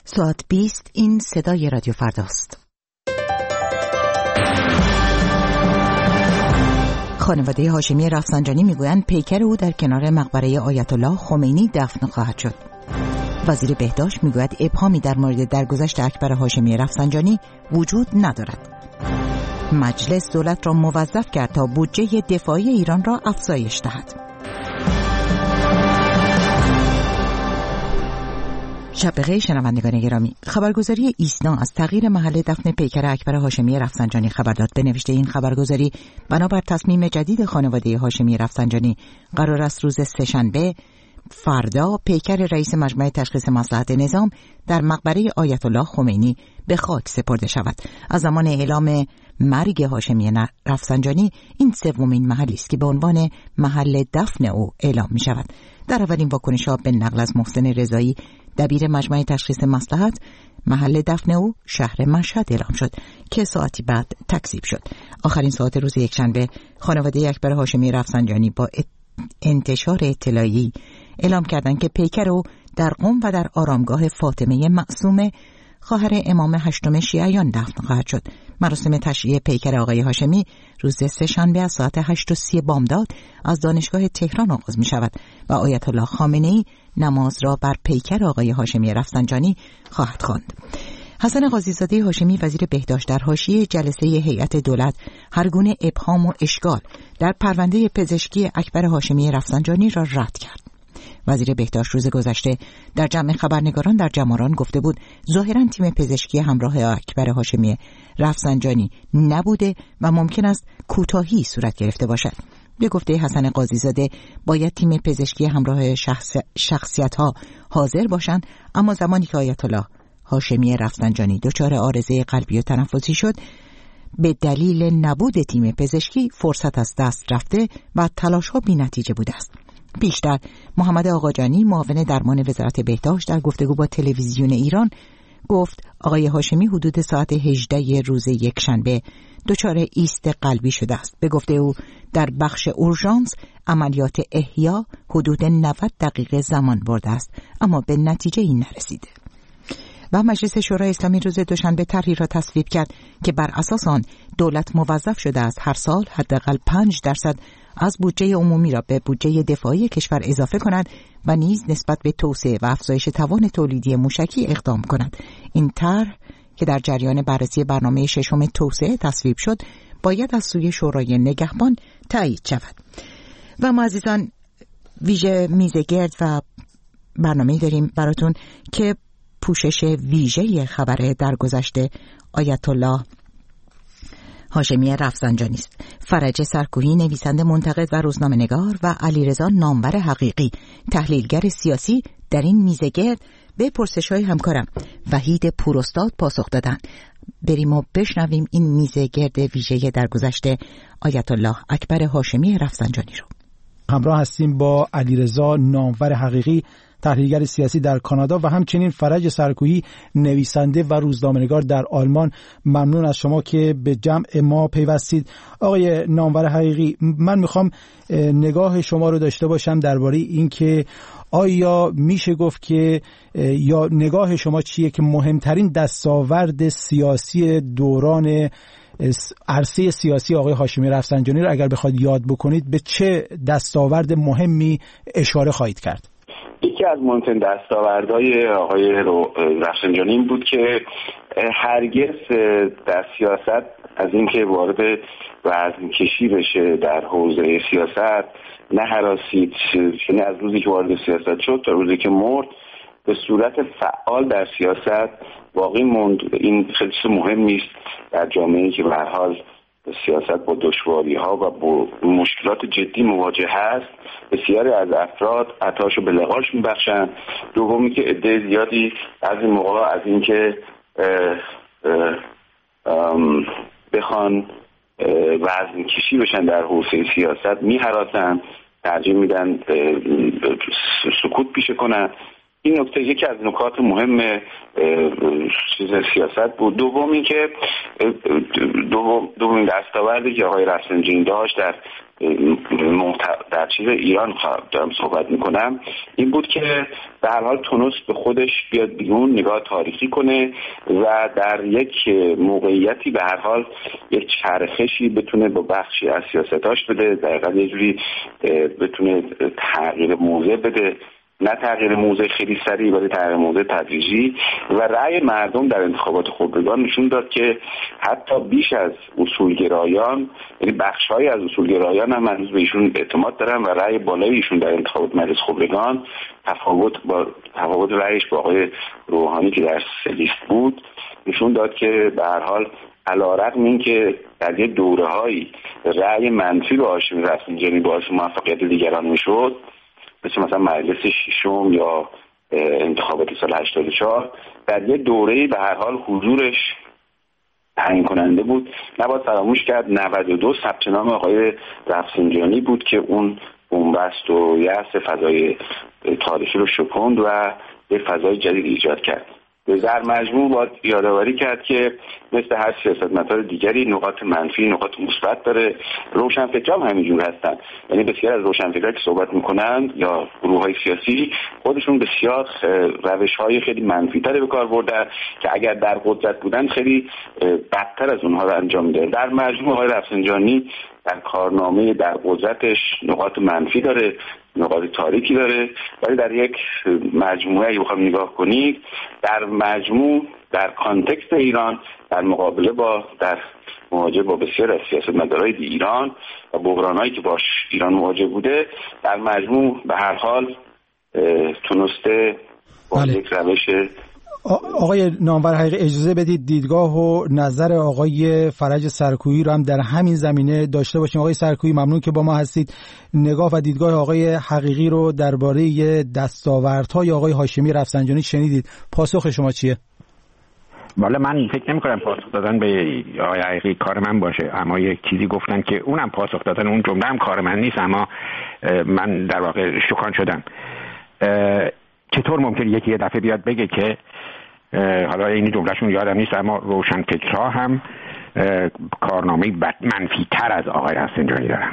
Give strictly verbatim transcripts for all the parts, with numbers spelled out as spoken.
ساعت بیست این صدای رادیو فرداست. خانواده هاشمی رفسنجانی میگویند پیکر او در کنار مقبره آیت الله خمینی دفن خواهد شد. وزیر بهداشت میگوید ابهامی در مورد درگذشت اکبر هاشمی رفسنجانی وجود ندارد. مجلس دولت را موظف کرد تا بودجه دفاعی ایران را افزایش دهد. شب بخیر شنوندگان گرامی. خبرگزاری ایسنا از تغییر محل دفن پیکر اکبر هاشمی رفسنجانی خبر داد. به نوشته این خبرگزاری بنابر تصمیم جدید خانواده هاشمی رفسنجانی قرار است روز سه‌شنبه فردا پیکر رئیس مجمع تشخیص مصلحت نظام در مقبره آیت الله خمینی به خاک سپرده شود. از زمان اعلام مرگ هاشمی رفسنجانی این سومین محلی است که به عنوان محل دفن او اعلام می شود. در اولین واکنش‌ها به نقل از محسن رضایی دبیر مجمع تشخیص مصلحت محل دفن او شهر مشهد اعلام شد که ساعتی بعد تکذیب شد. آخرین ساعت روز یکشنبه خانواده اکبر هاشمی رفسنجانی با انتشار اطلاعی اعلام کردند که پیکر او در قم و در آرامگاه فاطمه معصومه خواهر امام هشتم شیعیان دفن خواهد شد. مراسم تشییع پیکر آقای هاشمی روز سه‌شنبه از ساعت هشت و سی بامداد از دانشگاه تهران آغاز می شود و آیت الله خامنه‌ای نماز را بر پیکر آقای هاشمی رفسنجانی خواهد خواند. حسن قاضی‌زاده هاشمی وزیر بهداشت در حاشیه جلسه هیئت دولت هر گونه ابهام و اشکال در پرونده پزشکی اکبر هاشمی رفسنجانی را رد کرد. وزیر بهداشت روز گذشته در جمع خبرنگاران در جماران گفته بود ظاهراً تیم پزشکی همراه اکبر هاشمی رفسنجانی نبوده و ممکن است کوتاهی صورت گرفته باشد. به گفته حسن قاضی‌زاده باید تیم پزشکی همراه شخص شخصیت‌ها حاضر باشند، اما زمانی که آیت الله هاشمی رفسنجانی دچار عارضه قلبی و تنفسی شد به دلیل نبود تیم پزشکی فرصت از دست رفته و تلاش‌ها بی‌نتیجه بوده است. بیشتر محمد آقاجانی معاون درمان وزارت بهداشت در گفتگو با تلویزیون ایران گفت آقای هاشمی حدود ساعت هجده روز یکشنبه دچار ایست قلبی شده است. به گفته او در بخش اورژانس عملیات احیا حدود نود دقیقه زمان برده است، اما به نتیجه این نرسیده. و مجلس شورای اسلامی روز دوشنبه طرحی را تصویب کرد که بر اساس آن دولت موظف شده است هر سال حداقل پنج درصد از بودجه عمومی را به بودجه دفاعی کشور اضافه کند و نیز نسبت به توسعه و افزایش توان تولیدی موشکی اقدام کند. این طرح که در جریان بررسی برنامه ششم توسعه تصویب شد باید از سوی شورای نگهبان تایید شود. و ما عزیزان ویژه میز گرد و برنامه داریم براتون که پوشش ویژه خبر درگذشته آیت الله هاشمی رفسنجانی است. فرج سرکوهی نویسنده منتقد و روزنامه‌نگار و علیرضا نامور حقیقی تحلیلگر سیاسی در این میزه گرد به پرسش‌های همکارم وحید پوراستاد پاسخ دادند. بریم و بشنویم این میزه گرد ویژه درگذشته آیت الله اکبر هاشمی رفسنجانی رو. همراه هستیم با علیرضا نامور حقیقی تحلیلگر سیاسی در کانادا و همچنین فرج سرکوهی نویسنده و روزنامه‌نگار در آلمان. ممنون از شما که به جمع ما پیوستید. آقای نامور حقیقی، من میخوام نگاه شما رو داشته باشم درباره این که آیا میشه گفت که یا نگاه شما چیه که مهمترین دستاورد سیاسی دوران عرصه سیاسی آقای هاشمی رفسنجانی رو اگر بخواید یاد بکنید به چه دستاورد مهمی اشاره خواهید کرد؟ یکی از مهمترین دستاوردهای آقای رفسنجانی این بود که هرگز در سیاست از اینکه وارد وزن کشی بشه در حوزه سیاست نه هراسید. یعنی از روزی که وارد سیاست شد تا روزی که مرد به صورت فعال در سیاست باقی موند. این خیلی مهم است در جامعه‌ای که به هر حال سیاست با دشواری‌ها و با مشکلات جدی مواجه هست. بسیاری از افراد عطاشو به لغاش میبخشن. دومی که عده زیادی از این موقع از اینکه بخوان وزن کشی بشن در حوزه سیاست میهراسن، ترجیح میدن سکوت پیشه کنن. این نکته یکی از نکات مهم چیز سیاست بود. دوم این که دوم دومین دستاوردی که آقای رفسنجانی داشت در در چیز ایران دارم صحبت میکنم این بود که به هر حال تونست به خودش بیاد بیرون، نگاه تاریخی کنه و در یک موقعیتی به هر حال یک چرخشی بتونه با بخشی از سیاستاش بده، دقیقاً یه جوری بتونه تغییر موضع بده، نه تغییر موضع خیلی سریع ولی تغییر موضع تدریجی. و رأی مردم در انتخابات خبرگان نشون داد که حتی بیش از اصولگرایان، یعنی بخش‌هایی از اصولگرایان هم هنوز به ایشون اعتماد دارن و رأی بالای ایشون در انتخابات مجلس خبرگان تفاوت با تفاوت رأیش با آقای روحانی که در سه لیست بود نشون داد که به هر حال علی‌رغم این که در یک دوره‌هایی رأی منفی به هاشمی رفسنجانی باعث موفقیت دیگران میشد، مثل مثلا مجلس ششم یا انتخابات سال هشتاد و چهار، در یه دوره‌ای به هر حال حضورش تعیین کننده بود. نباید فراموش کرد نود و دو ثبت نام آقای رفسنجانی بود که اون بنبست و یأس فضای تاریخی رو شکند و یه فضای جدید ایجاد کرد. در مجموع باید یادآوری کرد که مثل هر سیاستمدار دیگری نقاط منفی، نقاط مثبت داره. روشنفکران هم همینجور هستن، یعنی بسیار از روشنفکران که صحبت میکنن یا گروه‌های سیاسی خودشون بسیار روش‌های خیلی منفی‌تری به کار بردن که اگر در قدرت بودن خیلی بدتر از اونها رو انجام میده. در مجموع آقای رفسنجانی در کارنامه در قدرتش نقاط منفی داره، نقاط تاریکی داره، ولی در یک مجموعه اگه بخوام نگاه کنید در مجموع در کانتکست ایران در مقابله با در مواجهه با بسیار از سیاستمدارای ایران و بحرانایی که باش ایران مواجه بوده در مجموع به هر حال تونسته با بله. یک روش. آقای نامور حقیقی اجازه بدید دیدگاه و نظر آقای فرج سرکویی رو هم در همین زمینه داشته باشیم. آقای سرکویی ممنون که با ما هستید. نگاه و دیدگاه آقای حقیقی رو درباره دستاوردهای آقای هاشمی رفسنجانی شنیدید. پاسخ شما چیه؟ والا من فکر نمی کنم پاسخ دادن به آقای حقیقی کار من باشه، اما یک چیزی گفتن که اونم پاسخ دادن اون جمله هم کار من نیست، اما من در واقع شوکان شدم. چطور ممکنه یکی یه دفعه بیاد بگه که حالا این جملهشون یادم نیست اما روشنفکرها هم کارنامه بد منفی تر از آقای رفسنجانی دارن؟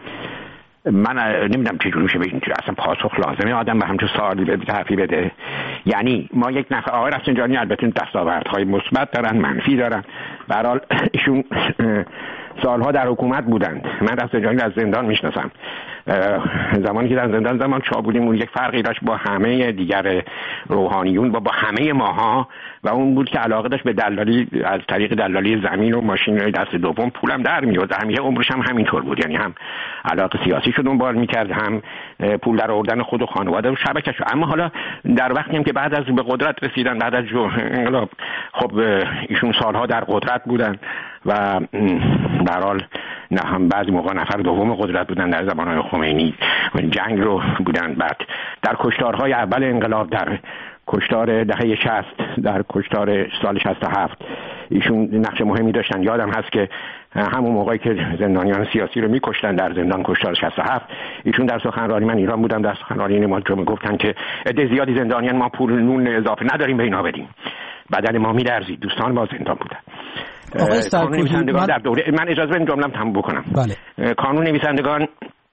من نمیدونم چجوری میشه بگیم اصلا پاسخ لازمه آدم به همچون سوالی به حرفی بده. یعنی ما یک نفر آقای رفسنجانی البته دستاوردهای مثبت دارن، منفی دارن، به هر حال ایشون سالها در حکومت بودند. من رفسنجانی از زندان میشناسم، زمانی که در زندان زمان چا بودیم اون یک فرقی داشت با همه دیگر روحانیون با با همه ماها و اون بود که علاقه داشت به دلالی، از طریق دلالی زمین و ماشین دست دوم پولم در میاد. همیشه عمرش هم همینطور بود، یعنی هم علاقه سیاسی شو دنبال میکرد، هم پول در آوردن خود و خانواده و شبکه‌اش. اما حالا در وقتی هم که بعد از به قدرت رسیدن، بعد از انقلاب، خب ایشون سالها در قدرت بودن و به هر حال نه هم بعضی موقع نفر دوم قدرت بودن در زمان خمینی، جنگ رو بودن، بعد در کشتارهای اول انقلاب، در کشتار دهه شصت، در کشتار سال شصت و هفت ایشون نقش مهمی داشتن. یادم هست که همون موقعی که زندانیان سیاسی رو میکشتن در زندان کشتار شصت و هفت ایشون در سخنرانی، من ایران بودم، در سخنرانی ما گفتن که عده زیادی زندانیان ما پول نون اضافه نداریم به اینا بدیم، بدن ما میلرزید، دوستان ما زندان بودن. آقای سرکویی من... در دوره من اجازه بدید جمله‌ام تموم بکنم. بله. کانون نویسندگان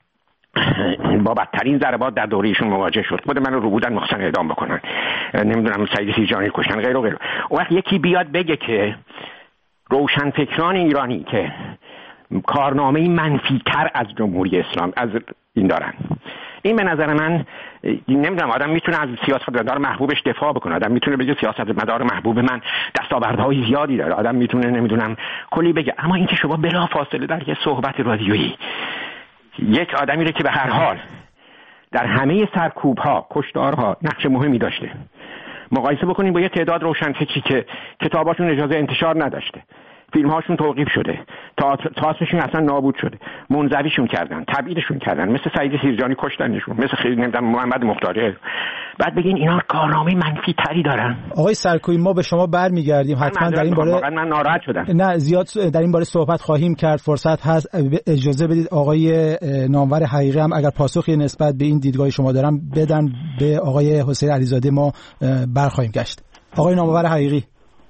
با بدترین ضربات در دوره ایشون مواجه شد. خود من رو بودن مخصوصا اعدام بکنن، نمیدونم سعید سیجانی کشتن، غیر و غیر. اون وقت یکی بیاد بگه که روشنفکران ایرانی که کارنامه منفی تر از جمهوری اسلام از این دارن، این به نظر من نمیدونم آدم میتونه از سیاستمدار محبوبش دفاع بکنه، آدم میتونه بگه سیاستمدار محبوب من دستاوردهای زیادی داره، آدم میتونه نمیدونم کلی بگه، اما اینکه شما بلا فاصله در یه صحبت رادیویی یک آدمی رو که به هر حال در همه سرکوب‌ها، کشتارها نقش مهمی داشته مقایسه بکنیم با یه تعداد روشنفکری که کتاباشون اجازه انتشار نداشته، فیلم هاشون توقیف شده، تئاترشون اصلا نابود شده، منزویشون کردن، تبعیدشون کردن، مثل سعید سیرجانی کشتنشون، مثل خیلی نمیدونم محمد مختاری. بعد بگین اینا کارنامه منفی تری دارن. آقای سرکویی ما به شما برمیگردیم، حتما در این باره من ناراحت شدم. نه زیاد در این باره صحبت خواهیم کرد، فرصت هست. اجازه بدید آقای نامور حقیقی هم اگر پاسخی نسبت به این دیدگاه شما دارن بدن به آقای حسین علیزاده ما برخواهیم گشت. آقای نامور حقیقی.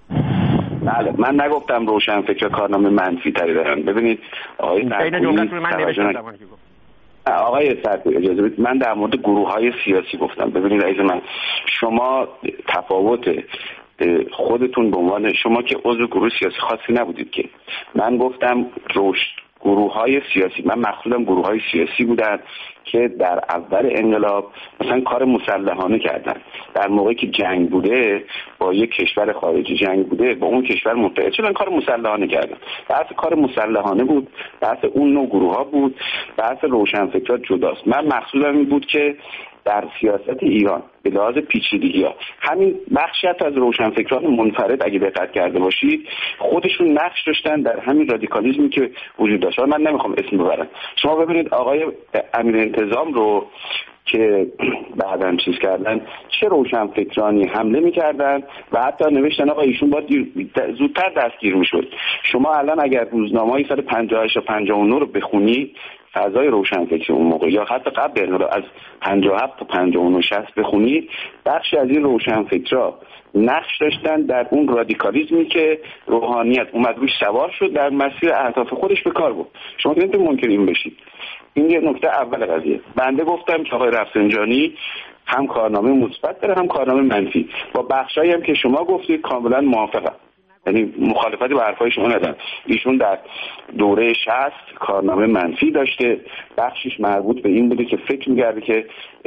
بله، من نگفتم روشن فکر کارنامه منفی تری دارن. ببینید آقای این جمله رو من نوشتم زمانی که گفتم. آقای سرکویی اجازه بدید من در مورد گروه‌های سیاسی گفتم. ببینید عزیز من، شما تفاوت خودتون به عنوان شما که عضو گروه سیاسی خاصی نبودید که، من گفتم رشد گروه‌های سیاسی، من مقصودم گروه‌های سیاسی بودن که در اول انقلاب مثلا کار مسلحانه کردن، در موقعی که جنگ بوده با یک کشور خارجی جنگ بوده با اون کشور متحد شدن کار مسلحانه کردن. بحث کار مسلحانه بود، بحث اون نوع گروه‌ها بود، بحث روشنفکران جداست. من مقصودم این بود که در سیاست ایران به لحاظ پیچیدگی‌ها همین بخشی از روشنفکران منفرد اگه دقت کرده باشید خودشون نقش داشتن در همین رادیکالیسمی که وجود داشت. من نمیخوام اسم ببرم. شما ببینید آقای امیر انتظام رو که بعداً چیز کردن چه روشنفکرانی حمله می‌کردن و حتی نوشتن آقا ایشون باید زودتر دستگیر می‌شد. شما الان اگر روزنامه‌های سال پنجاه و هشت تا پنجاه و نه رو بخونید، فضای روشنفکری اون موقع یا حتی قبل از پنجاه و هفت تا پنجاه و نه شصت بخونید، بخشی از این روشنفکرا نقش داشتن در اون رادیکالیسمی که روحانیت اومد روش سوار شد در مسیر اهداف خودش به کار بود. شما نمیتونید منکر این بشید. این یه نکته اول قضیه. بنده گفتم که آقای رفسنجانی هم کارنامه مثبت داره هم کارنامه منفی. با بخشایی هم که شما گفتید کاملا موافقم، یعنی مخالفتی با حرفای شما ندارم. ایشون در دوره شصت کارنامه منفی داشته، بخشش مربوط به این بوده که فکر می‌کرده که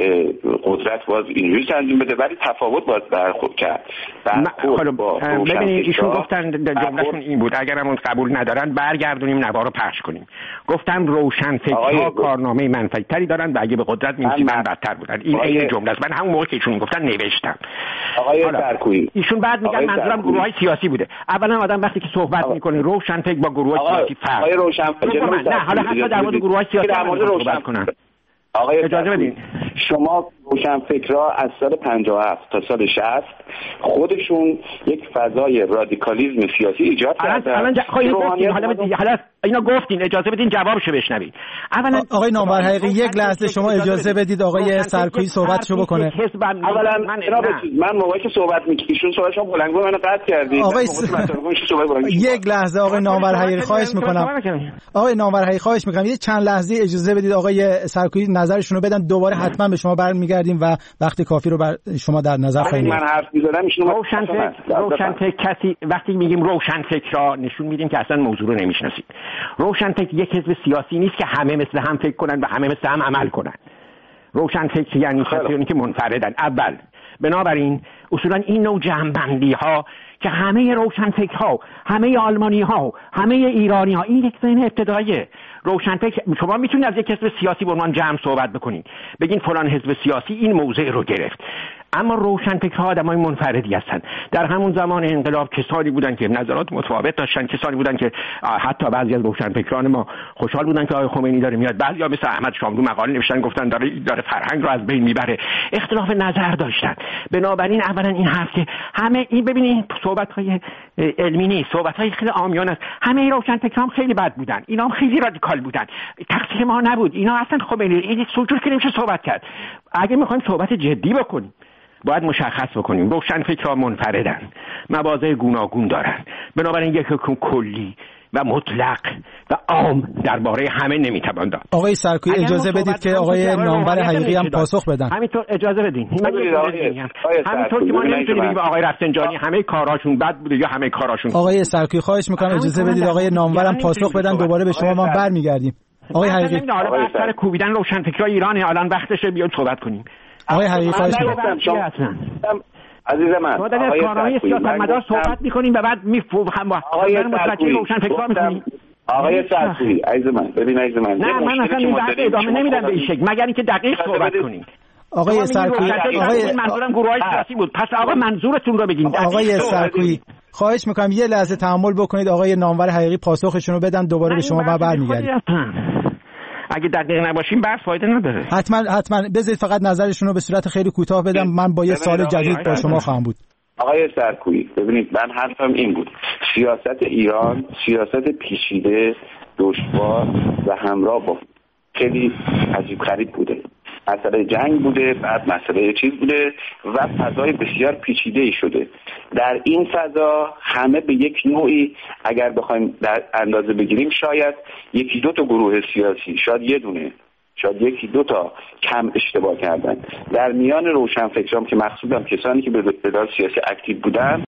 قدرت باز اینجوری تنظیم بده، ولی تفاوت باز برخورد کرد. ببینید ایشون گفتن جملهشون این بود اگرمون قبول ندارن برگردونیم نوار رو پخش کنیم. گفتم روشنفکرها کارنامه منفی تری دارن و اگه به قدرت می‌رسیدن بدتر بودن. این این جمله است. من همون موقع که ایشون گفتن نوشتم. آقای سرکویی ایشون بعد میگن منظورم گروه‌های سیاسی بوده. اولا آدم وقتی که صحبت میکنه روشنفکر با گروه سیاسی فرق. آقای روشنفکر نه حالا حتی در مورد گروه سیاسی در مورد روشن کنن. آقای اجازه بدین. شما روشنفکرها از سال پنجاه و هفت تا سال شصت خودشون یک فضای رادیکالیسم سیاسی ایجاد کردن. الان خواهید حالا حالا اینا گفتین اجازه بدین جوابشو بشنوید. اولا آقای نامور حقیقی یک لحظه شما اجازه بدید آقای سرکویی صحبتشو بکنه. اولا من من موقعی که صحبت می‌کردم صحبتشون بلندگو منو قطع کردید. آقای یک لحظه آقای نامور حقیقی خواهش می‌کنم. آقای نامور حقیقی خواهش می‌کنم یه چند لحظه اجازه بدید آقای سرکویی نظرشون رو بدن، دوباره حتما به شما برمیگردیم و وقت کافی رو بر شما در نظر خواهیم گرفت. من حرف می‌زدم ایشون روشنفکر روشنفکر کسی وقتی میگیم روشنفکرا نشون میدیم که اصلا موضوع رو نمی‌شناسید. روشنفکر یک حزب سیاسی نیست که همه مثل هم فکر کنن و همه مثل هم عمل کنن. روشنفکر یعنی کسانی که منفردن. اول بنابراین اصولا این نوع جمع‌بندی ها که همه روشنفکرها، همه آلمانی ها، همه ایرانی ها، این یک ذهن ابتداییه. روشنفکر شما میتونید از یک حزب سیاسی به عنوان جمع صحبت بکنید، بگین فلان حزب سیاسی این موضع رو گرفت. اما روشنفکرها آدمای منفردی هستن. در همون زمان انقلاب کسانی بودن که نظرات متفاوت داشتن، کسانی بودن که حتی بعضی از روشنفکران ما خوشحال بودن که آقای خمینی داره میاد، بعضیا مثل احمد شاملو مقاله نوشتن گفتن داره داره فرهنگ رو از بین میبره. اختلاف نظر داشتن. بنابراین اولا این حرف که همه این ببینید صحبت‌های علمی نیست، صحبت‌های خیلی عامیانه است. همه روشنفکران خیلی بد بودن، اینا هم خیلی رادیکال بودن. تقصیر ما نبود. اینا اصلا خمینی این سوجور که نمیشه صحبت کرد. اگه می‌خوایم صحبت جدی بکنیم باید مشخص بکنیم روشنفکرها منفردن، مواضع گوناگون دارن. بنابراین یک حکم کلی و مطلق و عام درباره همه نمیتوان داد. آقای سرکویی اجازه بدید که آقای نامور حقیقی هم پاسخ بدن. همینطور اجازه بدین. همینطور که ما نمیتونیم بگیم آقای رفسنجانی همه کارهاشون بد بوده یا همه کارهاشون. آقای سرکویی خواهش میکنم اجازه بدید آقای نامور هم پاسخ بدن، دوباره به شما ما برمیگردیم. آقای حقیقی حالا سر کوبیدن روشنفکرای ایران الان وقتشه بیاد صحبت کنیم. آقای حقیقی خواهش میکنم. عزیز من ما در کارهای سیاستمدار صحبت میکنیم و بعد میفهم آقای سرکویی روشنفکرها میکنیم. آقای سرکویی عزیز من ببین عزیز من نه من اصلا این بحث ادامه نمیدم به این شکل مگر اینکه دقیق صحبت کنیم. آقای سرکویی آقای منظورم گروهای سیاسی بود. پس آقا منظورتون رو بگین. آقای سرکویی خواهش میکنم یه لحظه تحمل بکنید آقای نامور حقیقی پاسخشون رو بدن، دوباره به شما و برمیگردیم. اگه دقیق نباشیم بحث فایده نداره. حتما حتما بذارید فقط نظرشون رو به صورت خیلی کوتاه بدم، من با یه سوال جدید با شما خواهم بود. آقای سرکویی ببینید، من حرفم این بود، سیاست ایران سیاست پیچیده، دشوار و همراه با خیلی عجیب غریب بوده. مسئله جنگ بوده، بعد مسئله چیز بوده و فضای بسیار پیچیده‌ای شده. در این فضا همه به یک نوعی اگر بخوایم در اندازه بگیریم شاید یکی دو تا گروه سیاسی، شاید یه دونه، شاید یکی دو تا کم اشتباه کردن. در میان روشنفکران که مقصودم کسانی که به اداره سیاسی اکتیو بودن